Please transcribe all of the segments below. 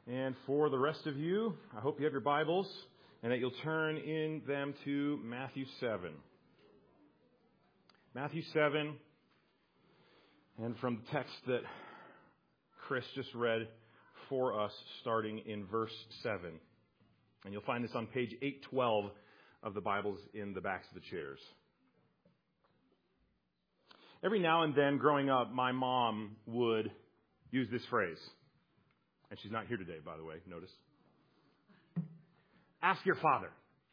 And for the rest of you, I hope you have your Bibles and that you'll turn in them to Matthew 7. Matthew 7, and from the text that Chris just read for us, starting in verse 7. And you'll find this on page 812 of the Bibles in the backs of the chairs. Every now and then, growing up, my mom would use this phrase. And she's not here today, by the way, notice. Ask your father.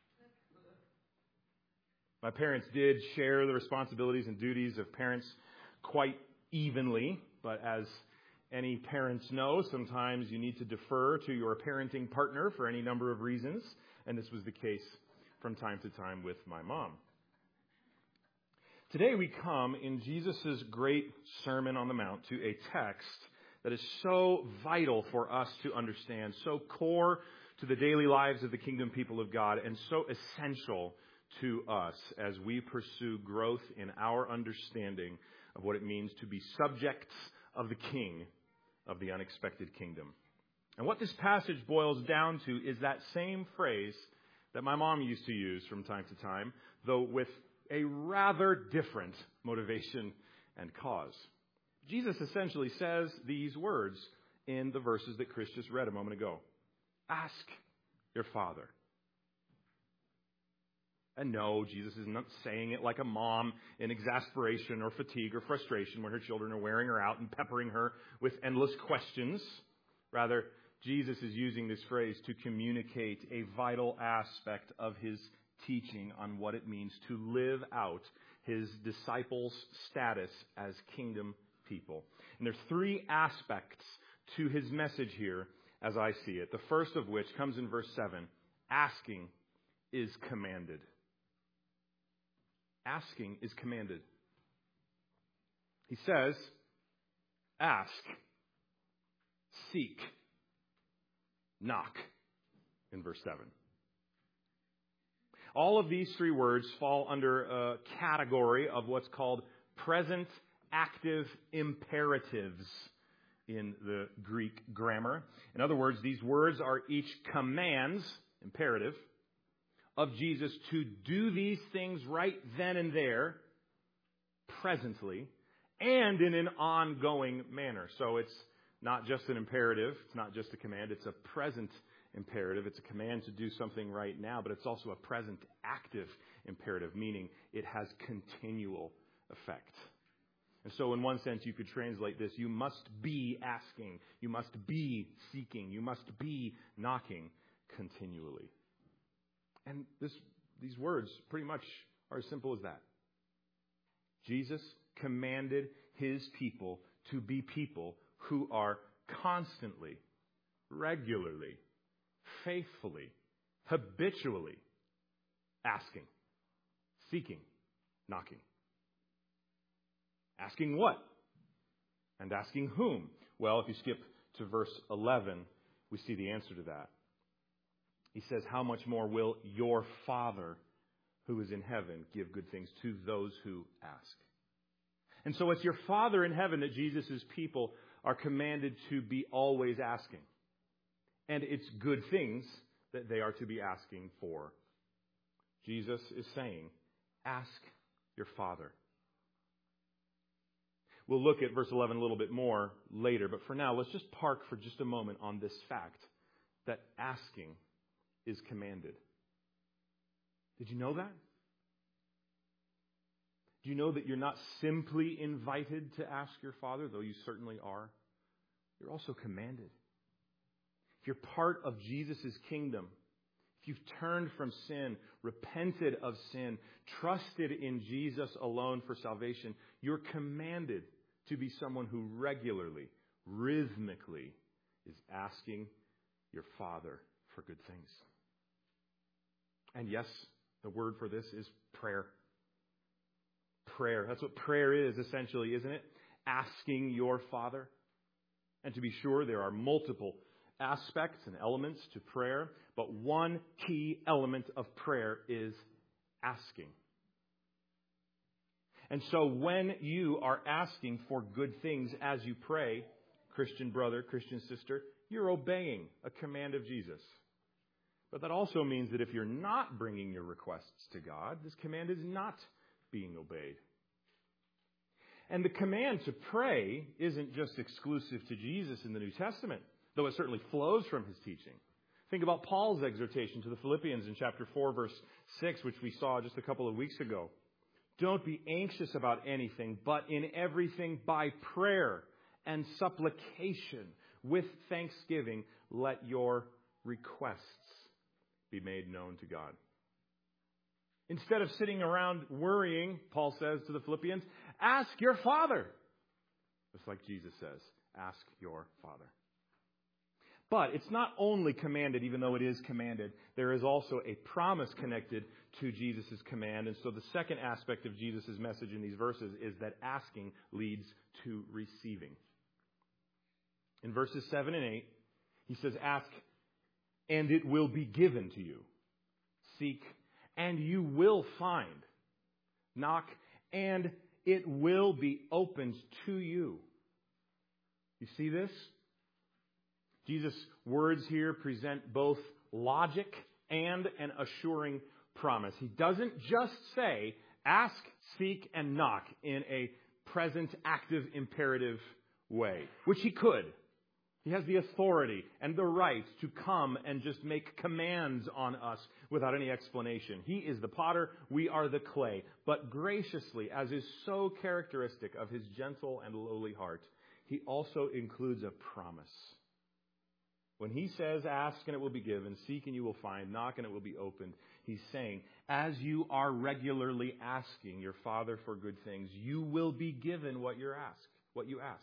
My parents did share the responsibilities and duties of parents quite evenly, but as any parents know, sometimes you need to defer to your parenting partner for any number of reasons, and this was the case from time to time with my mom. Today we come in Jesus' great Sermon on the Mount to a text that is so vital for us to understand, so core to the daily lives of the kingdom people of God, and so essential to us as we pursue growth in our understanding of what it means to be subjects of the King of the unexpected kingdom. And what this passage boils down to is that same phrase that my mom used to use from time to time, though with a rather different motivation and cause. Jesus essentially says these words in the verses that Chris just read a moment ago. Ask your Father. And no, Jesus is not saying it like a mom in exasperation or fatigue or frustration when her children are wearing her out and peppering her with endless questions. Rather, Jesus is using this phrase to communicate a vital aspect of his teaching on what it means to live out his disciples' status as kingdom people. And there's three aspects to his message here as I see it. The first of which comes in verse 7. Asking is commanded. Asking is commanded. He says, ask, seek, knock in verse 7. All of these three words fall under a category of what's called present active imperatives in the Greek grammar. In other words, these words are each commands, imperative, of Jesus to do these things right then and there, presently, and in an ongoing manner. So it's not just an imperative, it's not just a command, it's a present imperative. It's a command to do something right now, but it's also a present active imperative, meaning it has continual effect. And so in one sense, you could translate this, you must be asking, you must be seeking, you must be knocking continually. And these words pretty much are as simple as that. Jesus commanded his people to be people who are constantly, regularly, faithfully, habitually asking, seeking, knocking. Asking what? And asking whom? Well, if you skip to verse 11, we see the answer to that. He says, how much more will your Father who is in heaven give good things to those who ask? And so it's your Father in heaven that Jesus' people are commanded to be always asking. And it's good things that they are to be asking for. Jesus is saying, ask your Father. We'll look at verse 11 a little bit more later, but for now, let's just park for just a moment on this fact that asking is commanded. Did you know that? Do you know that you're not simply invited to ask your Father, though you certainly are? You're also commanded. If you're part of Jesus' kingdom, if you've turned from sin, repented of sin, trusted in Jesus alone for salvation, you're commanded to be someone who regularly, rhythmically is asking your Father for good things. And yes, the word for this is prayer. Prayer. That's what prayer is essentially, isn't it? Asking your Father. And to be sure, there are multiple aspects and elements to prayer, but one key element of prayer is asking. And so when you are asking for good things as you pray, Christian brother, Christian sister, you're obeying a command of Jesus. But that also means that if you're not bringing your requests to God, this command is not being obeyed. And the command to pray isn't just exclusive to Jesus in the New Testament, though it certainly flows from his teaching. Think about Paul's exhortation to the Philippians in chapter 4, verse 6, which we saw just a couple of weeks ago. Don't be anxious about anything, but in everything by prayer and supplication with thanksgiving, let your requests be made known to God. Instead of sitting around worrying, Paul says to the Philippians, ask your Father. Just like Jesus says, ask your Father. But it's not only commanded, even though it is commanded, there is also a promise connected to Jesus' command. And so the second aspect of Jesus' message in these verses is that asking leads to receiving. In verses 7 and 8, he says, ask, and it will be given to you. Seek, and you will find. Knock, and it will be opened to you. You see this? Jesus' words here present both logic and an assuring promise. He doesn't just say, ask, seek, and knock in a present, active, imperative way, which he could. He has the authority and the right to come and just make commands on us without any explanation. He is the potter, we are the clay. But graciously, as is so characteristic of his gentle and lowly heart, he also includes a promise. When he says, ask and it will be given, seek and you will find, knock and it will be opened, he's saying, as you are regularly asking your Father for good things, you will be given what you ask.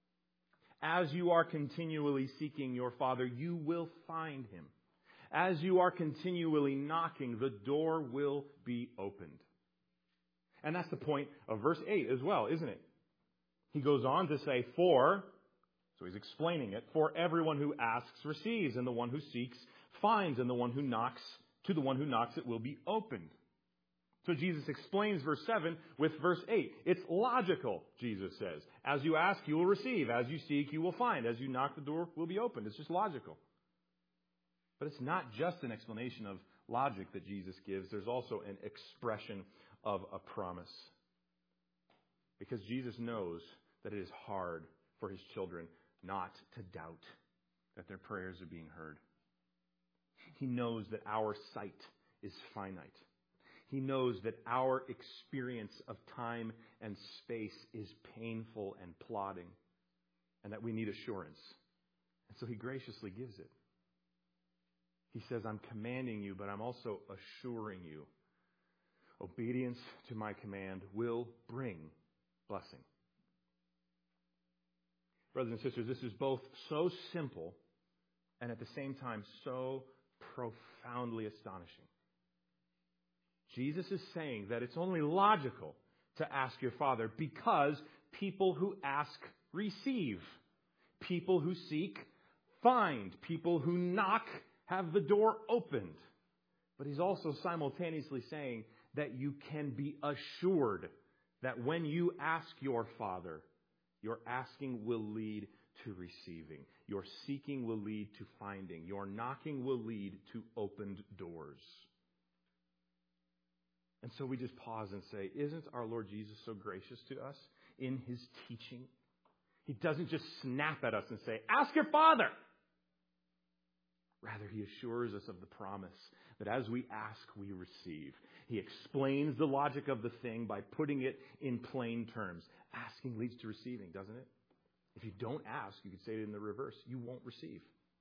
As you are continually seeking your Father, you will find him. As you are continually knocking, the door will be opened. And that's the point of verse 8 as well, isn't it? He goes on to say, so he's explaining it, for everyone who asks receives, and the one who seeks finds, and the one who knocks, to the one who knocks it will be opened. So Jesus explains verse 7 with verse 8. It's logical, Jesus says. As you ask, you will receive. As you seek, you will find. As you knock, the door will be opened. It's just logical. But it's not just an explanation of logic that Jesus gives. There's also an expression of a promise. Because Jesus knows that it is hard for his children not to doubt that their prayers are being heard. He knows that our sight is finite. He knows that our experience of time and space is painful and plodding, and that we need assurance. And so he graciously gives it. He says, I'm commanding you, but I'm also assuring you. Obedience to my command will bring blessing. Brothers and sisters, this is both so simple and at the same time so profoundly astonishing. Jesus is saying that it's only logical to ask your Father because people who ask receive. People who seek find. People who knock have the door opened. But he's also simultaneously saying that you can be assured that when you ask your Father, your asking will lead to receiving. Your seeking will lead to finding. Your knocking will lead to opened doors. And so we just pause and say, isn't our Lord Jesus so gracious to us in his teaching? He doesn't just snap at us and say, ask your Father. Rather, he assures us of the promise that as we ask, we receive. He explains the logic of the thing by putting it in plain terms. Asking leads to receiving, doesn't it? If you don't ask, you could say it in the reverse. You won't receive.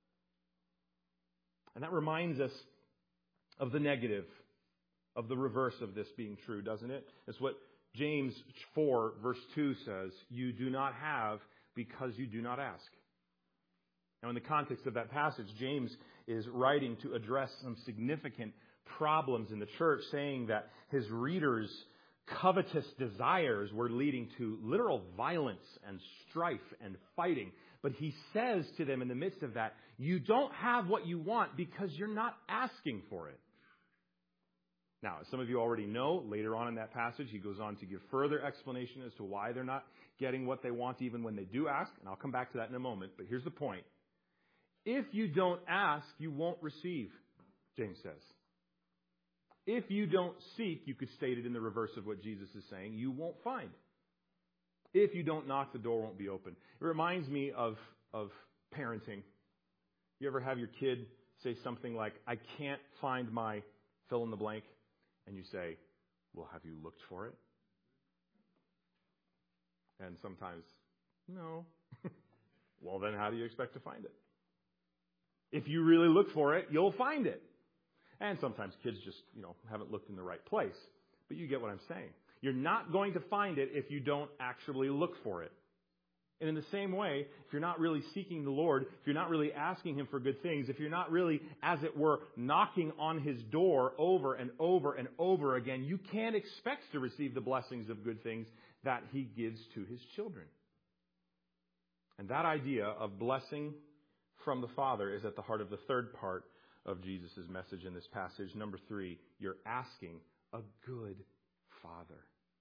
And that reminds us of the negative, of the reverse of this being true, doesn't it? It's what James 4, verse 2 says. You do not have because you do not ask. Now, in the context of that passage, James is writing to address some significant problems in the church, saying that his readers' covetous desires were leading to literal violence and strife and fighting. But he says to them in the midst of that, you don't have what you want because you're not asking for it. Now, as some of you already know, later on in that passage, he goes on to give further explanation as to why they're not getting what they want even when they do ask, and I'll come back to that in a moment, but here's the point. If you don't ask, you won't receive, James says. If you don't seek, you could state it in the reverse of what Jesus is saying, you won't find. If you don't knock, the door won't be open. It reminds me of parenting. You ever have your kid say something like, I can't find my fill in the blank? And you say, well, have you looked for it? And sometimes, no. Well, then how do you expect to find it? If you really look for it, you'll find it. And sometimes kids just, haven't looked in the right place. But you get what I'm saying. You're not going to find it if you don't actually look for it. And in the same way, if you're not really seeking the Lord, if you're not really asking Him for good things, if you're not really, as it were, knocking on His door over and over and over again, you can't expect to receive the blessings of good things that He gives to His children. And that idea of blessing from the Father is at the heart of the third part of Jesus' message in this passage. Number 3, you're asking a good Father.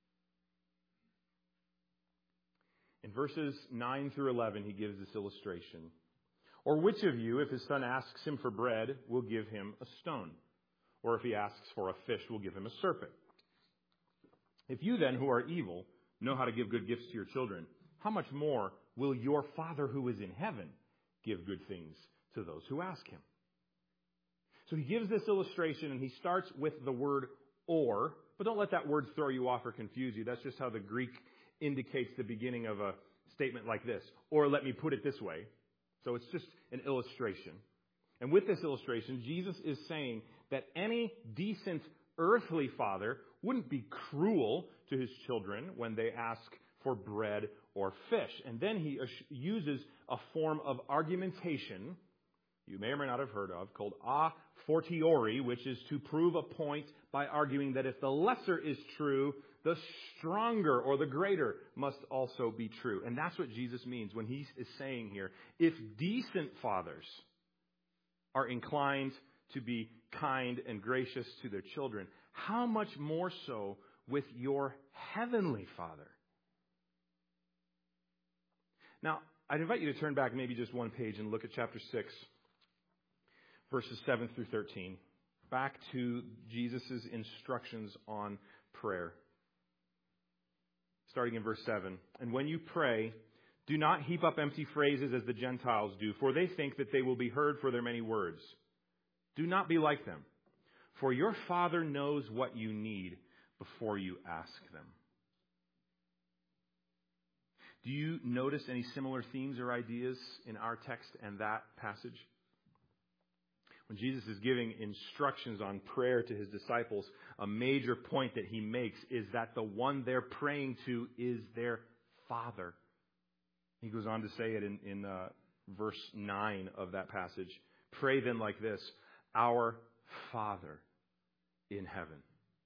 In verses 9 through 11, he gives this illustration. Or which of you, if his son asks him for bread, will give him a stone? Or if he asks for a fish, will give him a serpent? If you then, who are evil, know how to give good gifts to your children, how much more will your Father who is in heaven give good things to those who ask Him? So he gives this illustration, and he starts with the word or, but don't let that word throw you off or confuse you. That's just how the Greek indicates the beginning of a statement like this. Or let me put it this way. So it's just an illustration. And with this illustration, Jesus is saying that any decent earthly father wouldn't be cruel to his children when they ask for bread or fish. And then he uses a form of argumentation you may or may not have heard of, called a fortiori, which is to prove a point by arguing that if the lesser is true, the stronger or the greater must also be true. And that's what Jesus means when he is saying here, if decent fathers are inclined to be kind and gracious to their children, how much more so with your heavenly Father? Now, I'd invite you to turn back maybe just one page and look at chapter 6, verses 7 through 13. Back to Jesus' instructions on prayer. Starting in verse 7. And when you pray, do not heap up empty phrases as the Gentiles do, for they think that they will be heard for their many words. Do not be like them, for your Father knows what you need before you ask them. Do you notice any similar themes or ideas in our text and that passage? When Jesus is giving instructions on prayer to his disciples, a major point that he makes is that the one they're praying to is their Father. He goes on to say it in verse 9 of that passage. Pray then like this, Our Father in heaven.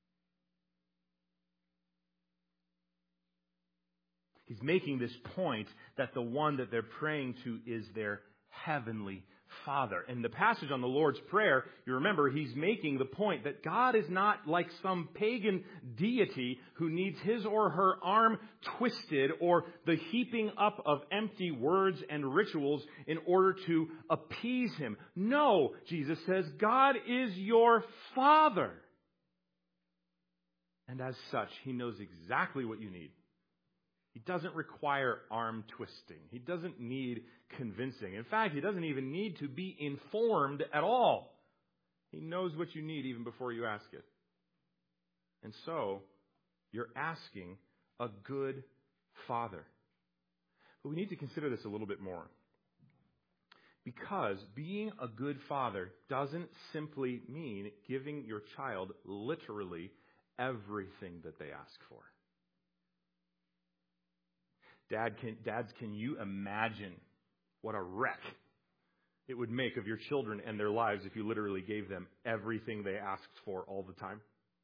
He's making this point that the one that they're praying to is their heavenly Father. In the passage on the Lord's Prayer, you remember he's making the point that God is not like some pagan deity who needs his or her arm twisted or the heaping up of empty words and rituals in order to appease him. No, Jesus says, God is your Father. And as such, he knows exactly what you need. He doesn't require arm twisting. He doesn't need convincing. In fact, he doesn't even need to be informed at all. He knows what you need even before you ask it. And so, you're asking a good Father. But we need to consider this a little bit more. Because being a good father doesn't simply mean giving your child literally everything that they ask for. Dads, can you imagine what a wreck it would make of your children and their lives if you literally gave them everything they asked for all the time?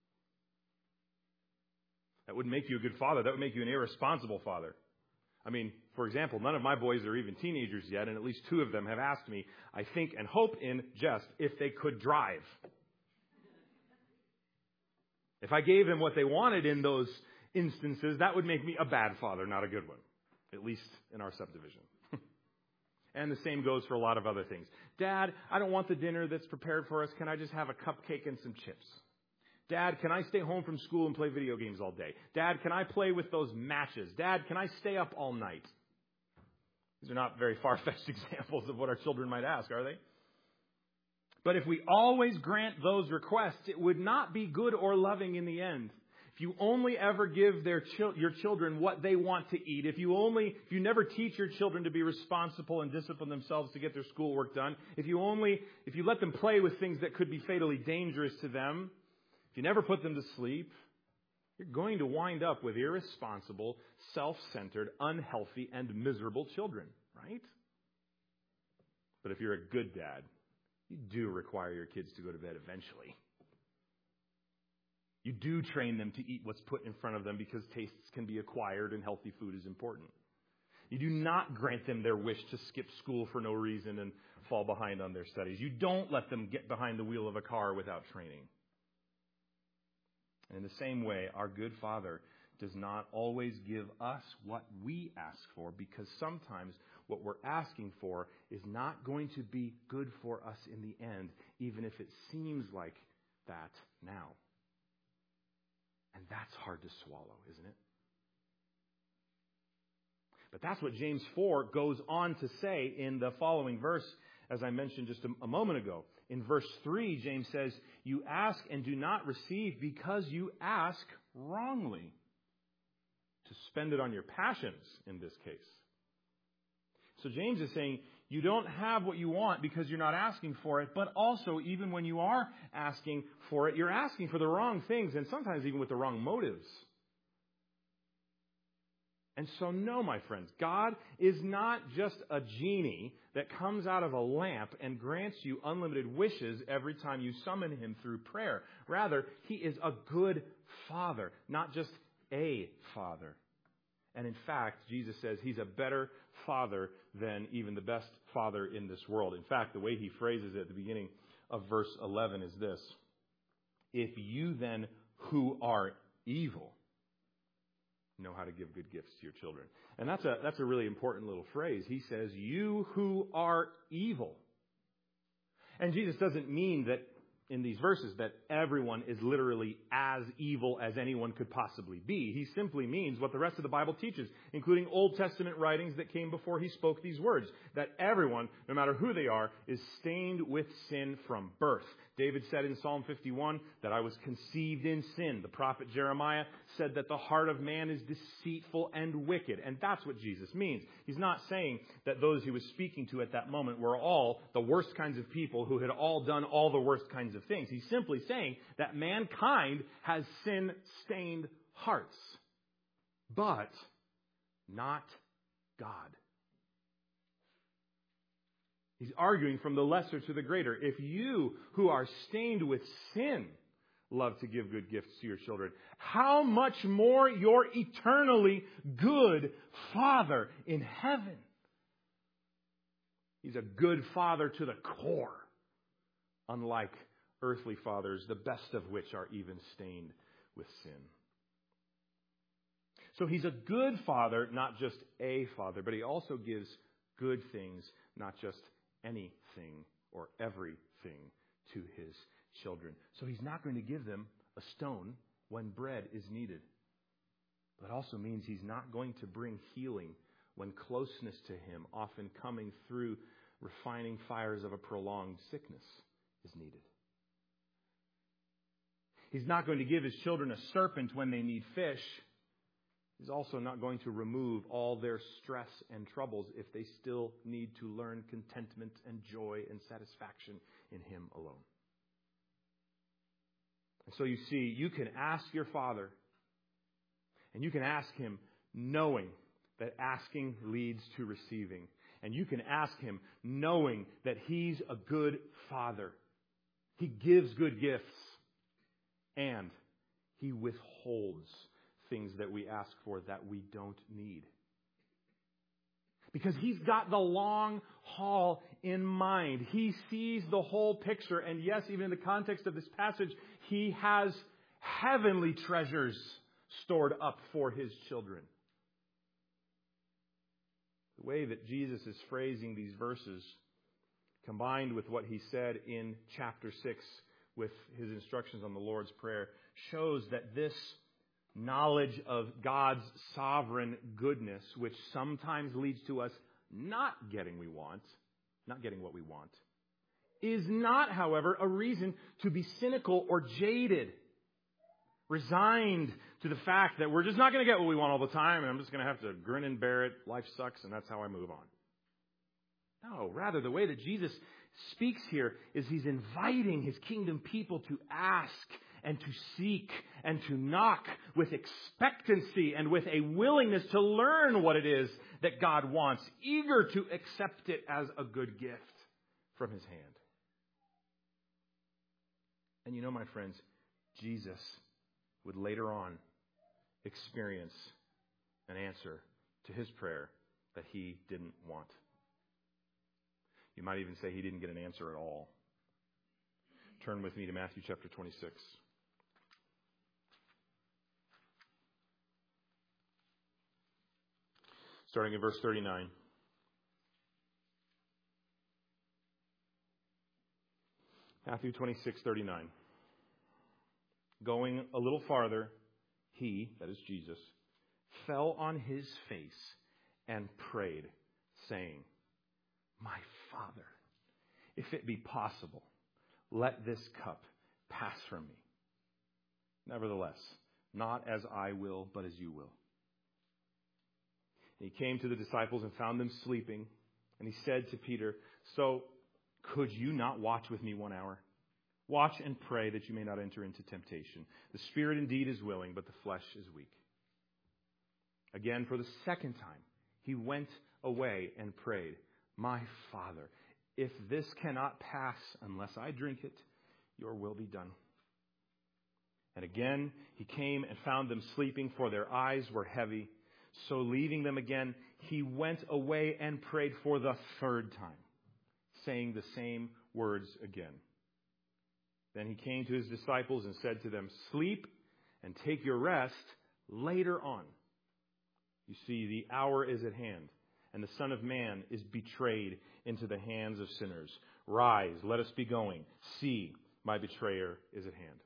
That wouldn't make you a good father. That would make you an irresponsible father. I mean, for example, none of my boys are even teenagers yet, and at least 2 of them have asked me, I think and hope in jest, if they could drive. If I gave them what they wanted in those instances, that would make me a bad father, not a good one. At least in our subdivision. And the same goes for a lot of other things. Dad, I don't want the dinner that's prepared for us. Can I just have a cupcake and some chips? Dad, can I stay home from school and play video games all day? Dad, can I play with those matches? Dad, can I stay up all night? These are not very far-fetched examples of what our children might ask, are they? But if we always grant those requests, it would not be good or loving in the end. If you only ever give your children what they want to eat, if you never teach your children to be responsible and discipline themselves to get their schoolwork done, if you let them play with things that could be fatally dangerous to them, if you never put them to sleep, you're going to wind up with irresponsible, self-centered, unhealthy, and miserable children, right? But if you're a good dad, you do require your kids to go to bed eventually. You do train them to eat what's put in front of them because tastes can be acquired and healthy food is important. You do not grant them their wish to skip school for no reason and fall behind on their studies. You don't let them get behind the wheel of a car without training. And in the same way, our good Father does not always give us what we ask for, because sometimes what we're asking for is not going to be good for us in the end, even if it seems like that now. And that's hard to swallow, isn't it? But that's what James 4 goes on to say in the following verse, as I mentioned just a moment ago. In verse 3, James says, "You ask and do not receive because you ask wrongly," to spend it on your passions in this case. So James is saying, you don't have what you want because you're not asking for it, but also even when you are asking for it, you're asking for the wrong things, and sometimes even with the wrong motives. And so no, my friends, God is not just a genie that comes out of a lamp and grants you unlimited wishes every time you summon him through prayer. Rather, he is a good father, not just a father. And in fact, Jesus says he's a better father than even the best father in this world. In fact, the way he phrases it at the beginning of verse 11 is this: "If you then, who are evil, know how to give good gifts to your children." And that's a really important little phrase. He says, "You who are evil." And Jesus doesn't mean that in these verses that everyone is literally as evil as anyone could possibly be. He simply means what the rest of the Bible teaches, including Old Testament writings that came before he spoke these words, that everyone, no matter who they are, is stained with sin from birth. David said in Psalm 51 that I was conceived in sin. The prophet Jeremiah said that the heart of man is deceitful and wicked. And that's what Jesus means. He's not saying that those he was speaking to at that moment were all the worst kinds of people who had all done all the worst kinds of things. He's simply saying that mankind has sin-stained hearts, but not God. He's arguing from the lesser to the greater. If you, who are stained with sin, love to give good gifts to your children, how much more your eternally good Father in heaven? He's a good father to the core, unlike earthly fathers, the best of which are even stained with sin. So he's a good father, not just a father, but he also gives good things, not just anything or everything to his children. So he's not going to give them a stone when bread is needed. But it also means he's not going to bring healing when closeness to him, often coming through refining fires of a prolonged sickness, is needed. He's not going to give his children a serpent when they need fish. He's also not going to remove all their stress and troubles if they still need to learn contentment and joy and satisfaction in him alone. And so you see, you can ask your Father, and you can ask him knowing that asking leads to receiving. And you can ask him knowing that he's a good Father. He gives good gifts, and he withholds things that we ask for that we don't need. Because he's got the long haul in mind. He sees the whole picture. And yes, even in the context of this passage, he has heavenly treasures stored up for His children. The way that Jesus is phrasing these verses, combined with what He said in chapter 6 with His instructions on the Lord's Prayer, shows that this knowledge of God's sovereign goodness, which sometimes leads to us not getting what we want, is not, however, a reason to be cynical or jaded, resigned to the fact that we're just not going to get what we want all the time, and I'm just going to have to grin and bear it. Life sucks, and that's how I move on. No, rather, the way that Jesus speaks here is He's inviting His kingdom people to ask and to seek and to knock with expectancy and with a willingness to learn what it is that God wants, eager to accept it as a good gift from His hand. And you know, my friends, Jesus would later on experience an answer to His prayer that He didn't want. You might even say He didn't get an answer at all. Turn with me to Matthew chapter 26. Starting in verse 39. Matthew 26:39. Going a little farther, He, that is Jesus, fell on His face and prayed, saying, My Father, if it be possible, let this cup pass from me. Nevertheless, not as I will, but as you will. And He came to the disciples and found them sleeping. And He said to Peter, So could you not watch with me 1 hour? Watch and pray that you may not enter into temptation. The spirit indeed is willing, but the flesh is weak. Again, for the second time, He went away and prayed, My Father, if this cannot pass unless I drink it, your will be done. And again, He came and found them sleeping, for their eyes were heavy. So leaving them again, He went away and prayed for the third time, saying the same words again. Then He came to His disciples and said to them, Sleep and take your rest later on. You see, the hour is at hand, and the Son of Man is betrayed into the hands of sinners. Rise, let us be going. See, my betrayer is at hand.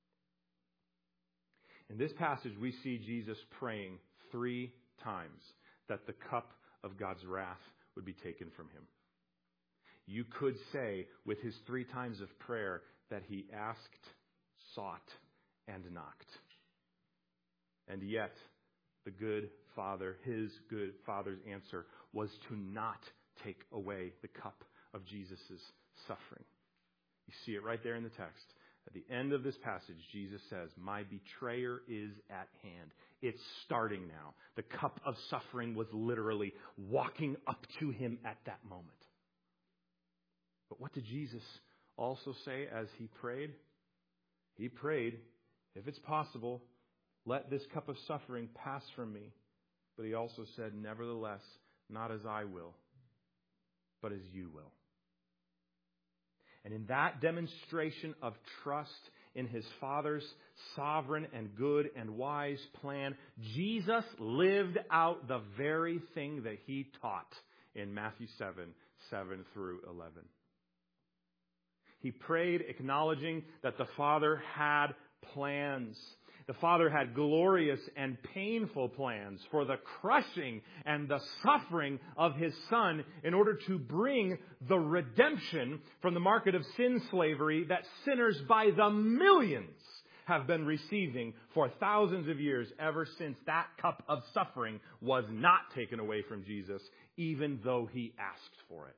In this passage, we see Jesus praying 3 times that the cup of God's wrath would be taken from Him. You could say with His 3 times of prayer that He asked, sought, and knocked. And yet, the good Father, His good Father's answer was to not take away the cup of Jesus' suffering. You see it right there in the text. At the end of this passage, Jesus says, My betrayer is at hand. It's starting now. The cup of suffering was literally walking up to Him at that moment. But what did Jesus also say as He prayed? He prayed, if it's possible, let this cup of suffering pass from me. But He also said, nevertheless, not as I will, but as you will. And in that demonstration of trust in His Father's sovereign and good and wise plan, Jesus lived out the very thing that He taught in Matthew 7 through 11. He prayed acknowledging that the Father had plans. The Father had glorious and painful plans for the crushing and the suffering of His Son in order to bring the redemption from the market of sin slavery that sinners by the millions have been receiving for thousands of years, ever since that cup of suffering was not taken away from Jesus, even though He asked for it.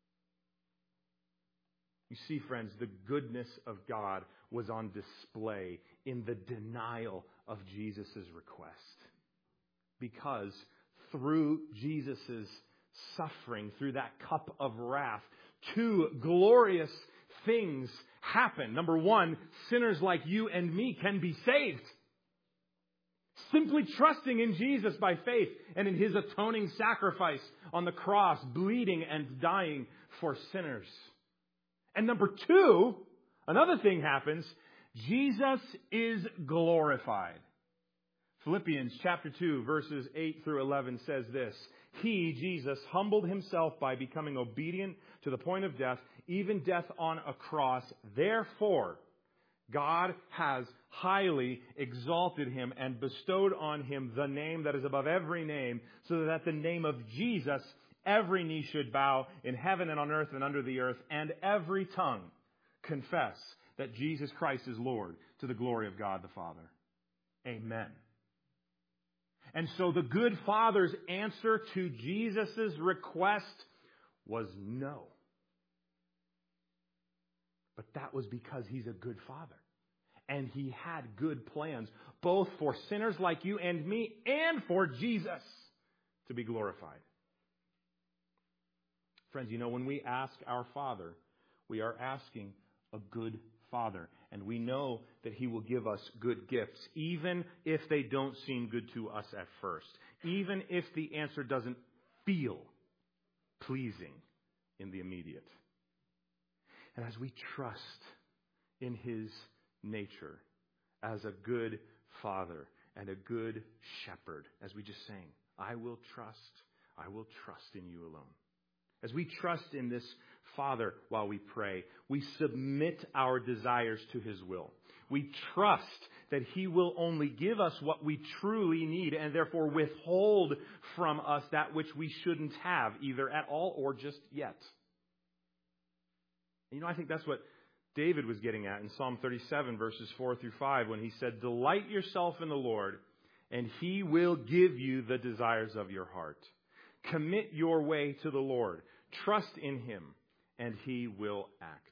You see, friends, the goodness of God was on display in the denial of Jesus' request. Because through Jesus' suffering, through that cup of wrath, 2 glorious things happen. Number 1, sinners like you and me can be saved. Simply trusting in Jesus by faith and in His atoning sacrifice on the cross, bleeding and dying for sinners. And number 2, another thing happens. Jesus is glorified. Philippians chapter 2, verses 8 through 11 says this: He, Jesus, humbled himself by becoming obedient to the point of death, even death on a cross. Therefore, God has highly exalted him and bestowed on him the name that is above every name, so that at the name of Jesus every knee should bow in heaven and on earth and under the earth, and every tongue confess that Jesus Christ is Lord, to the glory of God the Father. Amen. And so the good Father's answer to Jesus' request was no. But that was because he's a good Father. And he had good plans, both for sinners like you and me, and for Jesus to be glorified. Friends, you know, when we ask our Father, we are asking a good Father. And we know that he will give us good gifts, even if they don't seem good to us at first. Even if the answer doesn't feel pleasing in the immediate. And as we trust in his nature as a good Father and a good shepherd, as we just sang, I will trust in you alone. As we trust in this Father while we pray, we submit our desires to his will. We trust that he will only give us what we truly need and therefore withhold from us that which we shouldn't have, either at all or just yet. And I think that's what David was getting at in Psalm 37, verses 4 through 5, when he said, Delight yourself in the Lord, and he will give you the desires of your heart. Commit your way to the Lord. Trust in him, and he will act.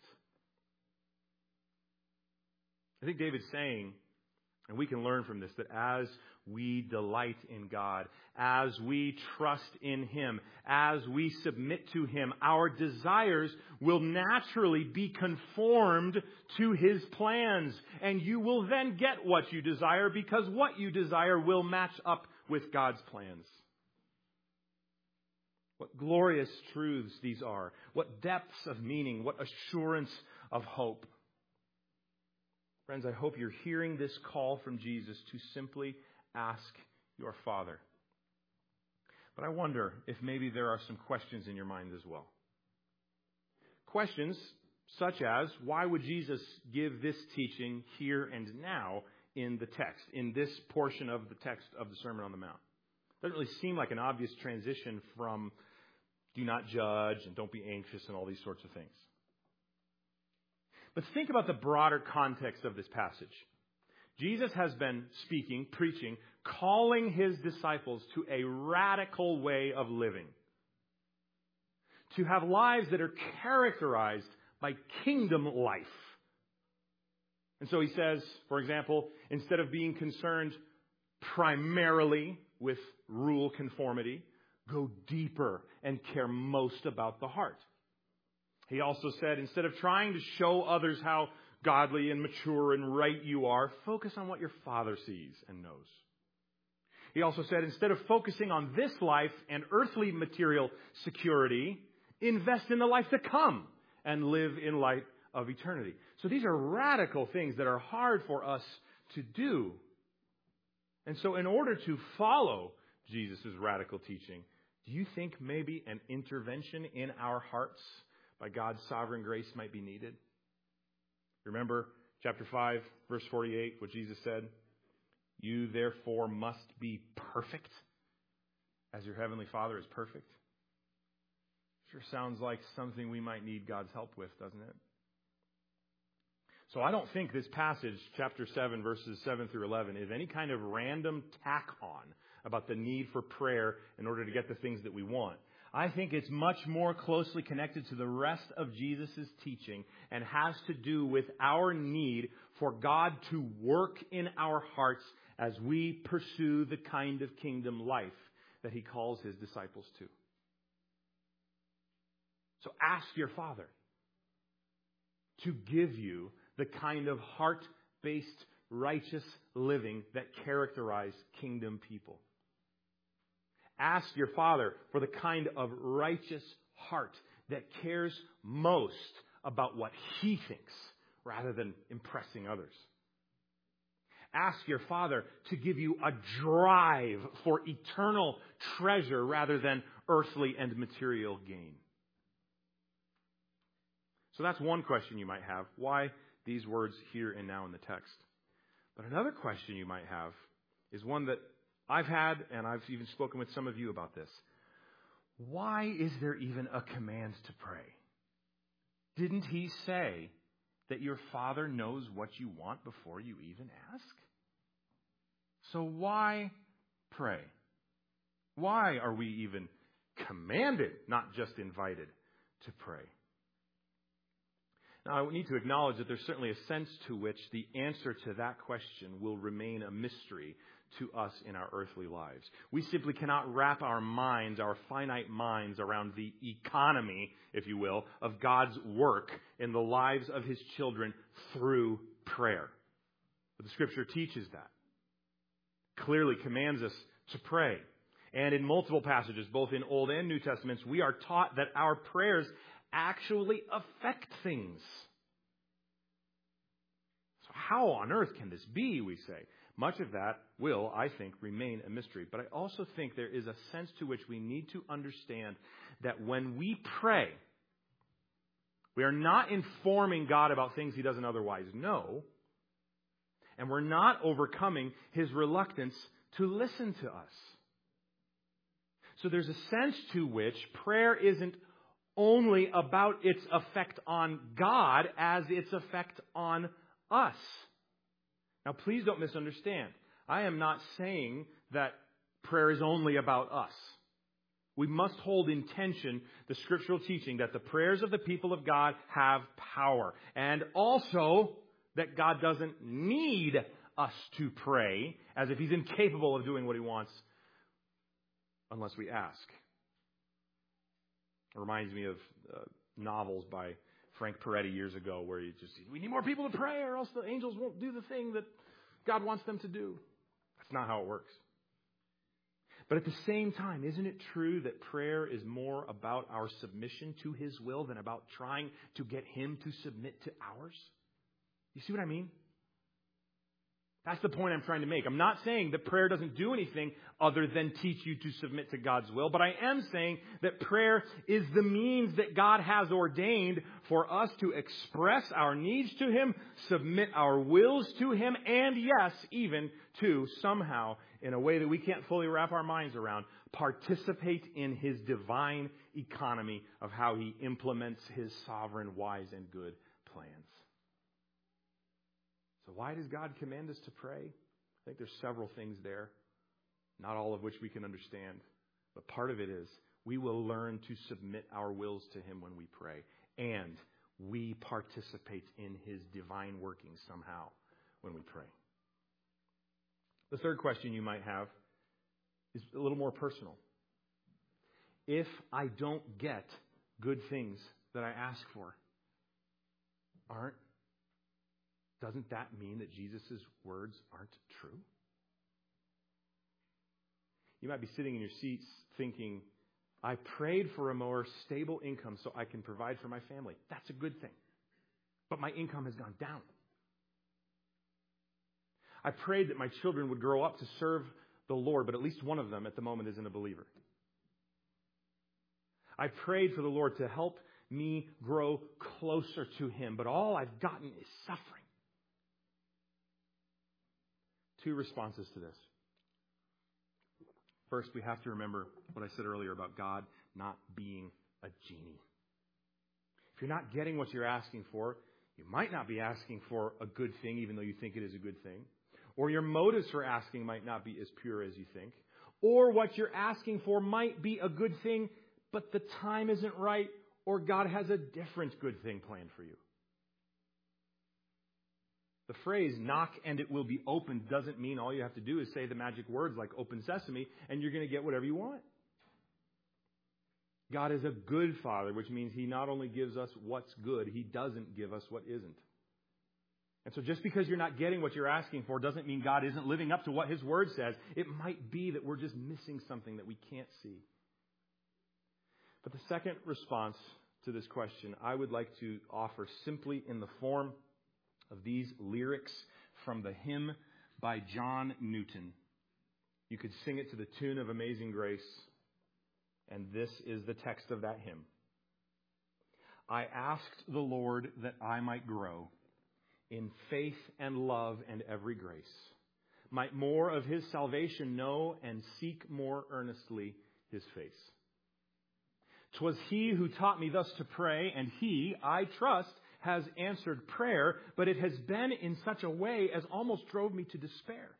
I think David's saying, and we can learn from this, that as we delight in God, as we trust in him, as we submit to him, our desires will naturally be conformed to his plans. And you will then get what you desire, because what you desire will match up with God's plans. What glorious truths these are. What depths of meaning. What assurance of hope. Friends, I hope you're hearing this call from Jesus to simply ask your Father. But I wonder if maybe there are some questions in your mind as well. Questions such as, why would Jesus give this teaching here and now in the text, in this portion of the text of the Sermon on the Mount? It doesn't really seem like an obvious transition from do not judge and don't be anxious and all these sorts of things. But think about the broader context of this passage. Jesus has been speaking, preaching, calling his disciples to a radical way of living. To have lives that are characterized by kingdom life. And so he says, for example, instead of being concerned primarily with rule conformity, go deeper and care most about the heart. He also said, instead of trying to show others how godly and mature and right you are, focus on what your Father sees and knows. He also said, instead of focusing on this life and earthly material security, invest in the life to come and live in light of eternity. So these are radical things that are hard for us to do. And so in order to follow Jesus' radical teaching, do you think maybe an intervention in our hearts by God's sovereign grace might be needed? Remember chapter 5, verse 48, what Jesus said? You therefore must be perfect as your heavenly Father is perfect. Sure sounds like something we might need God's help with, doesn't it? So I don't think this passage, chapter 7, verses 7 through 11, is any kind of random tack on about the need for prayer in order to get the things that we want. I think it's much more closely connected to the rest of Jesus' teaching and has to do with our need for God to work in our hearts as we pursue the kind of kingdom life that he calls his disciples to. So ask your Father to give you the kind of heart-based, righteous living that characterize kingdom people. Ask your Father for the kind of righteous heart that cares most about what he thinks rather than impressing others. Ask your Father to give you a drive for eternal treasure rather than earthly and material gain. So that's one question you might have. Why these words here and now in the text? But another question you might have is one that I've had, and I've even spoken with some of you about this. Why is there even a command to pray? Didn't he say that your Father knows what you want before you even ask? So why pray? Why are we even commanded, not just invited, to pray? Now, I need to acknowledge that there's certainly a sense to which the answer to that question will remain a mystery to us in our earthly lives. We simply cannot wrap our minds, our finite minds, around the economy, if you will, of God's work in the lives of His children through prayer. But the Scripture teaches that. Clearly commands us to pray. And in multiple passages, both in Old and New Testaments, we are taught that our prayers actually affect things. So how on earth can this be, we say? Much of that will, I think, remain a mystery. But I also think there is a sense to which we need to understand that when we pray, we are not informing God about things He doesn't otherwise know. And we're not overcoming His reluctance to listen to us. So there's a sense to which prayer isn't only about its effect on God as its effect on us. Now, please don't misunderstand. I am not saying that prayer is only about us. We must hold in tension the scriptural teaching that the prayers of the people of God have power. And also that God doesn't need us to pray as if He's incapable of doing what He wants unless we ask. It reminds me of novels by Frank Peretti years ago where you just, we need more people to pray or else the angels won't do the thing that God wants them to do. That's not how it works. But at the same time, isn't it true that prayer is more about our submission to His will than about trying to get Him to submit to ours? You see what I mean? That's the point I'm trying to make. I'm not saying that prayer doesn't do anything other than teach you to submit to God's will, but I am saying that prayer is the means that God has ordained for us to express our needs to Him, submit our wills to Him, and yes, even to somehow, in a way that we can't fully wrap our minds around, participate in His divine economy of how He implements His sovereign, wise, and good plans. So why does God command us to pray? I think there's several things there, not all of which we can understand. But part of it is we will learn to submit our wills to Him when we pray. And we participate in His divine working somehow when we pray. The third question you might have is a little more personal. If I don't get good things that I ask for, doesn't that mean that Jesus' words aren't true? You might be sitting in your seats thinking, I prayed for a more stable income so I can provide for my family. That's a good thing. But my income has gone down. I prayed that my children would grow up to serve the Lord, but at least one of them at the moment isn't a believer. I prayed for the Lord to help me grow closer to Him, but all I've gotten is suffering. Two responses to this. First, we have to remember what I said earlier about God not being a genie. If you're not getting what you're asking for, you might not be asking for a good thing, even though you think it is a good thing. Or your motives for asking might not be as pure as you think. Or what you're asking for might be a good thing, but the time isn't right, or God has a different good thing planned for you. The phrase, knock and it will be opened, doesn't mean all you have to do is say the magic words like open sesame and you're going to get whatever you want. God is a good Father, which means He not only gives us what's good, He doesn't give us what isn't. And so just because you're not getting what you're asking for doesn't mean God isn't living up to what His Word says. It might be that we're just missing something that we can't see. But the second response to this question, I would like to offer simply in the form of these lyrics from the hymn by John Newton. You could sing it to the tune of Amazing Grace, and this is the text of that hymn. I asked the Lord that I might grow in faith and love and every grace, might more of his salvation know and seek more earnestly his face. 'Twas he who taught me thus to pray, and he, I trust, has answered prayer, but it has been in such a way as almost drove me to despair.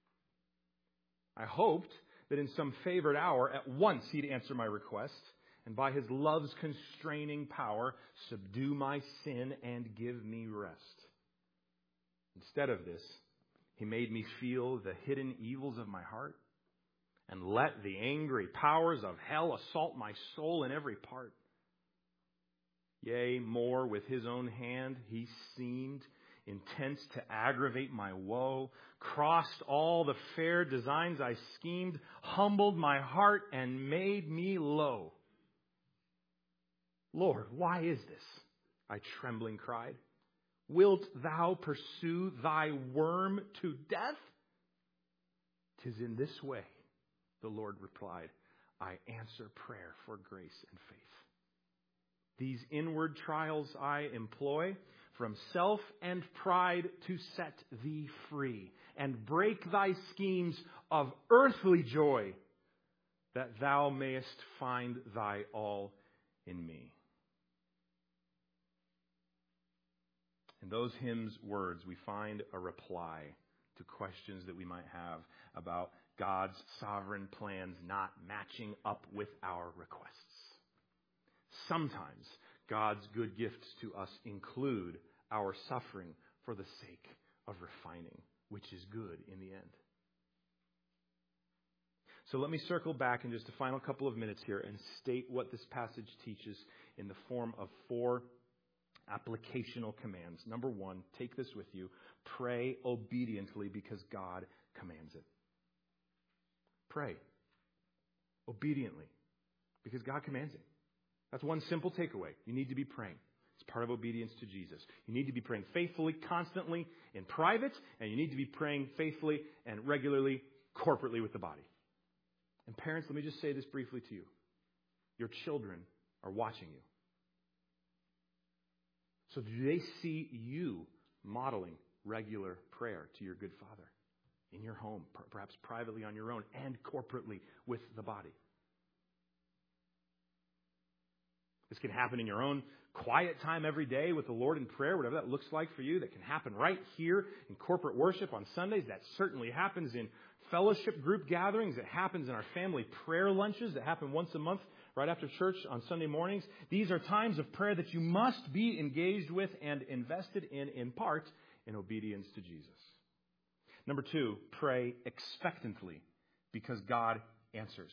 I hoped that in some favored hour at once he'd answer my request, and by his love's constraining power subdue my sin and give me rest. Instead of this, he made me feel the hidden evils of my heart and let the angry powers of hell assault my soul in every part. Yea, more, with his own hand he seemed intent to aggravate my woe, crossed all the fair designs I schemed, humbled my heart and made me low. Lord, why is this? I trembling cried. Wilt thou pursue thy worm to death? 'Tis in this way, the Lord replied, I answer prayer for grace and faith. These inward trials I employ from self and pride to set thee free and break thy schemes of earthly joy, that thou mayest find thy all in me. In those hymns' words, we find a reply to questions that we might have about God's sovereign plans not matching up with our requests. Sometimes God's good gifts to us include our suffering for the sake of refining, which is good in the end. So let me circle back in just a final couple of minutes here and state what this passage teaches in the form of 4 applicational commands. Number 1, take this with you. Pray obediently because God commands it. Pray obediently because God commands it. That's one simple takeaway. You need to be praying. It's part of obedience to Jesus. You need to be praying faithfully, constantly, in private, and you need to be praying faithfully and regularly, corporately with the body. And parents, let me just say this briefly to you. Your children are watching you. So do they see you modeling regular prayer to your good Father in your home, perhaps privately on your own, and corporately with the body? This can happen in your own quiet time every day with the Lord in prayer, whatever that looks like for you. That can happen right here in corporate worship on Sundays. That certainly happens in fellowship group gatherings. It happens in our family prayer lunches that happen once a month right after church on Sunday mornings. These are times of prayer that you must be engaged with and invested in part, in obedience to Jesus. Number 2, pray expectantly because God answers.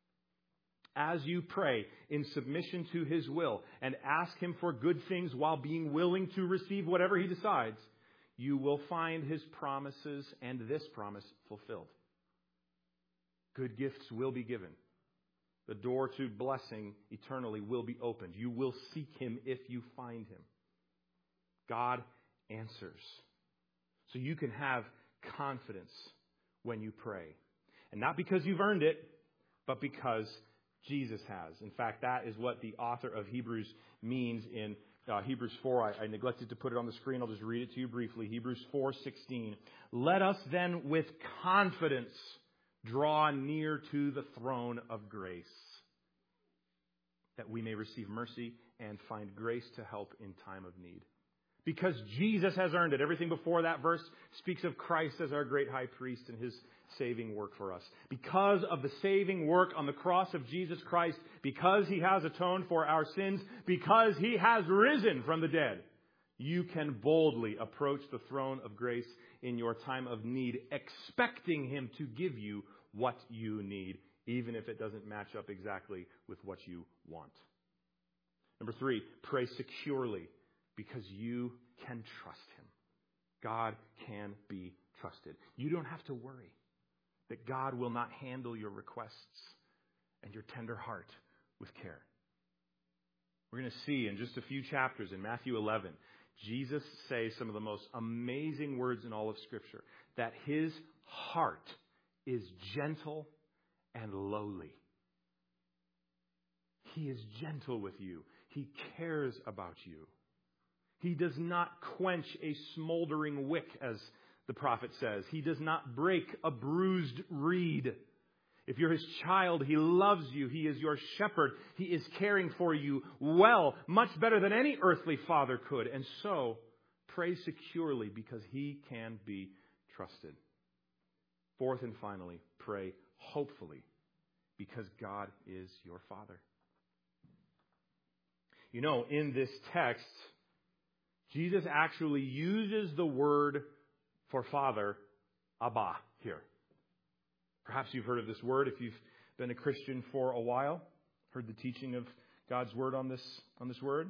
As you pray in submission to his will and ask him for good things while being willing to receive whatever he decides, you will find his promises and this promise fulfilled. Good gifts will be given. The door to blessing eternally will be opened. You will seek him if you find him. God answers. So you can have confidence when you pray. And not because you've earned it, but because Jesus has. In fact, that is what the author of Hebrews means in Hebrews 4. I neglected to put it on the screen. I'll just read it to you briefly. Hebrews 4:16. Let us then with confidence draw near to the throne of grace, that we may receive mercy and find grace to help in time of need. Because Jesus has earned it. Everything before that verse speaks of Christ as our great high priest and his saving work for us. Because of the saving work on the cross of Jesus Christ, because he has atoned for our sins, because he has risen from the dead, you can boldly approach the throne of grace in your time of need, expecting him to give you what you need, even if it doesn't match up exactly with what you want. Number 3, pray securely because you can trust him. God can be trusted. You don't have to worry that God will not handle your requests and your tender heart with care. We're going to see in just a few chapters in Matthew 11, Jesus says some of the most amazing words in all of Scripture, that his heart is gentle and lowly. He is gentle with you. He cares about you. He does not quench a smoldering wick, as the prophet says. He does not break a bruised reed. If you're his child, he loves you. He is your shepherd. He is caring for you well, much better than any earthly father could. And so, pray securely because he can be trusted. Fourth and finally, pray hopefully because God is your Father. You know, in this text, Jesus actually uses the word for Father, Abba, here. Perhaps you've heard of this word if you've been a Christian for a while, heard the teaching of God's word on this word.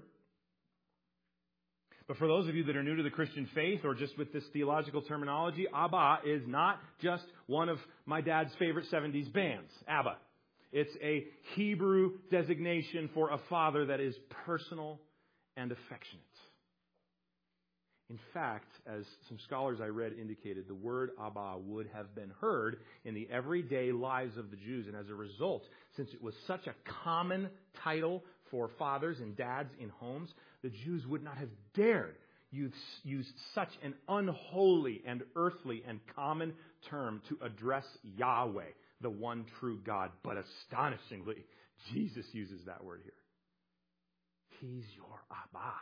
But for those of you that are new to the Christian faith or just with this theological terminology, Abba is not just one of my dad's favorite 70s bands, ABBA. It's a Hebrew designation for a father that is personal and affectionate. In fact, as some scholars I read indicated, the word Abba would have been heard in the everyday lives of the Jews. And as a result, since it was such a common title for fathers and dads in homes, the Jews would not have dared use such an unholy and earthly and common term to address Yahweh, the one true God. But astonishingly, Jesus uses that word here. He's your Abba.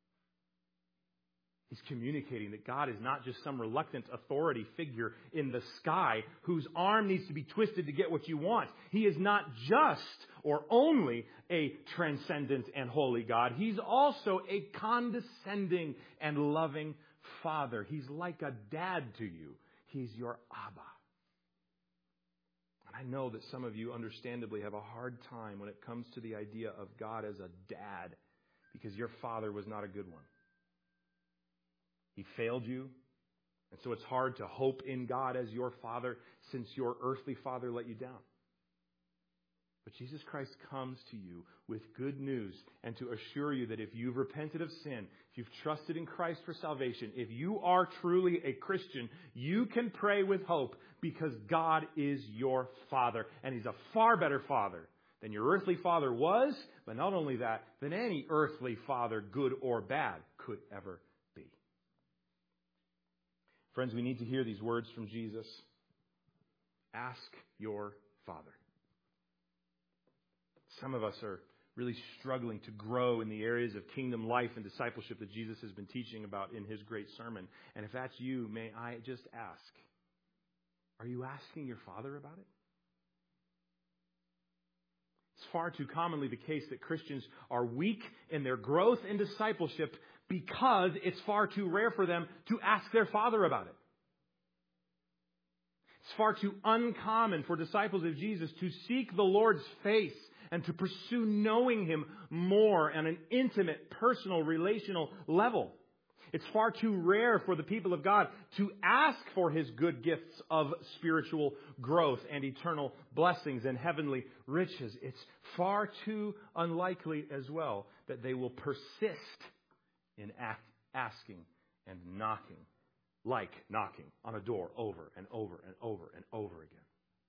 He's communicating that God is not just some reluctant authority figure in the sky whose arm needs to be twisted to get what you want. He is not just or only a transcendent and holy God. He's also a condescending and loving Father. He's like a dad to you. He's your Abba. And I know that some of you understandably have a hard time when it comes to the idea of God as a dad because your father was not a good one. He failed you. And so it's hard to hope in God as your Father since your earthly father let you down. But Jesus Christ comes to you with good news and to assure you that if you've repented of sin, if you've trusted in Christ for salvation, if you are truly a Christian, you can pray with hope because God is your Father. And He's a far better Father than your earthly father was, but not only that, than any earthly father, good or bad, could ever be. Friends, we need to hear these words from Jesus. Ask your Father. Some of us are really struggling to grow in the areas of kingdom life and discipleship that Jesus has been teaching about in His great sermon. And if that's you, may I just ask, are you asking your Father about it? It's far too commonly the case that Christians are weak in their growth in discipleship because it's far too rare for them to ask their Father about it. It's far too uncommon for disciples of Jesus to seek the Lord's face and to pursue knowing Him more on an intimate, personal, relational level. It's far too rare for the people of God to ask for His good gifts of spiritual growth and eternal blessings and heavenly riches. It's far too unlikely as well that they will persist in asking and knocking, like knocking on a door over and over and over and over again.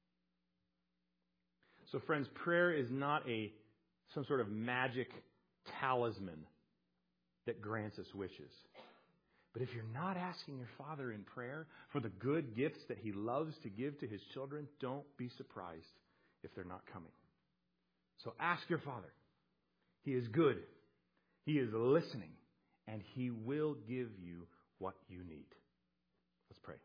So friends, prayer is not some sort of magic talisman that grants us wishes. But if you're not asking your Father in prayer for the good gifts that He loves to give to His children, don't be surprised if they're not coming. So ask your Father. He is good. He is listening. And He will give you what you need. Let's pray.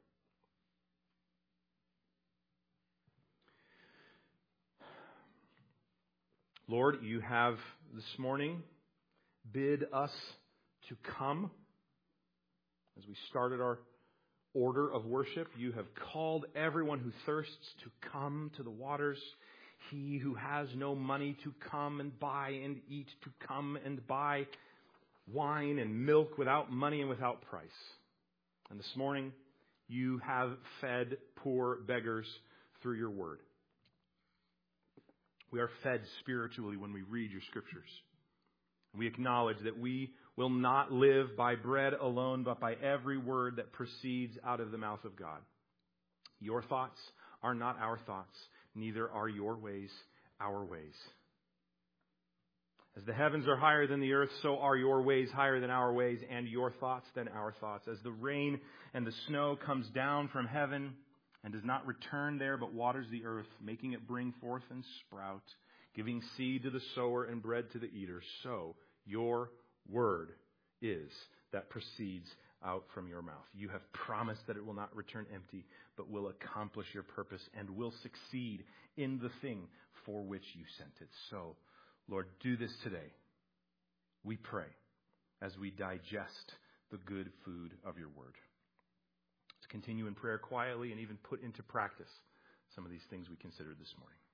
Lord, you have this morning bid us to come. As we started our order of worship, you have called everyone who thirsts to come to the waters. He who has no money to come and buy and eat, to come and buy wine and milk without money and without price. And this morning, you have fed poor beggars through your word. We are fed spiritually when we read your scriptures. We acknowledge that we will not live by bread alone, but by every word that proceeds out of the mouth of God. Your thoughts are not our thoughts, neither are your ways our ways. As the heavens are higher than the earth, so are your ways higher than our ways, and your thoughts than our thoughts. As the rain and the snow comes down from heaven and does not return there, but waters the earth, making it bring forth and sprout, giving seed to the sower and bread to the eater, so your word is that proceeds out from your mouth. You have promised that it will not return empty, but will accomplish your purpose and will succeed in the thing for which you sent it. So, Lord, do this today, we pray, as we digest the good food of your word. Let's continue in prayer quietly and even put into practice some of these things we considered this morning.